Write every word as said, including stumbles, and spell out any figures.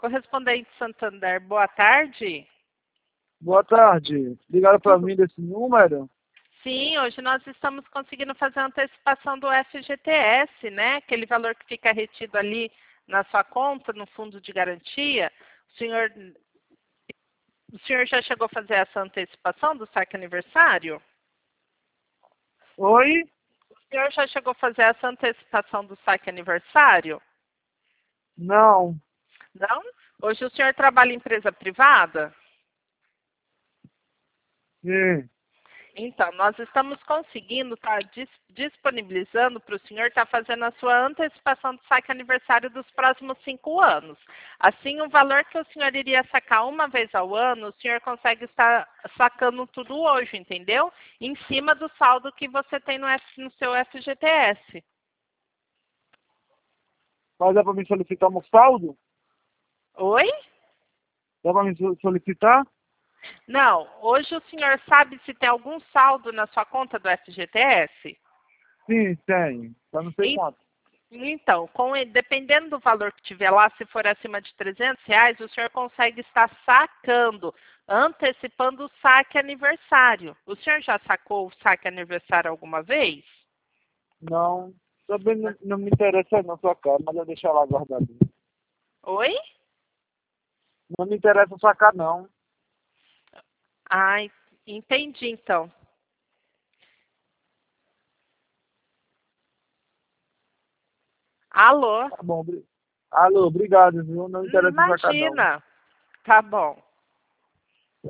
Correspondente Santander, boa tarde. Boa tarde. Ligaram para Tudo- mim desse número? Sim, hoje nós estamos conseguindo fazer a antecipação do F G T S, né? Aquele valor que fica retido ali na sua conta, no fundo de garantia. O senhor, o senhor já chegou a fazer essa antecipação do saque aniversário? Oi? O senhor já chegou a fazer essa antecipação do saque aniversário? Não. Não? Hoje o senhor trabalha em empresa privada? Sim. Então, nós estamos conseguindo, tá dis disponibilizando para o senhor estar fazendo a sua antecipação do saque aniversário dos próximos cinco anos. Assim, o valor que o senhor iria sacar uma vez ao ano, o senhor consegue estar sacando tudo hoje, entendeu? Em cima do saldo que você tem no, F no seu F G T S. Mas dá para me solicitar um saldo? Oi? Dá para me so- solicitar? Não, hoje o senhor sabe se tem algum saldo na sua conta do F G T S? Sim, tem. Eu não sei E quanto. Então, com, ele- dependendo do valor que tiver lá, se for acima de trezentos reais, o senhor consegue estar sacando, antecipando o saque aniversário. O senhor já sacou o saque aniversário alguma vez? Não. Também não, não me interessa na sua cara, mas eu deixar lá guardado. Oi? Não me interessa sacar, não. Ah, entendi então. Alô? Tá bom. obri- Alô, obrigado, viu? Não me interessa sacar, não. Imagina. Tá bom.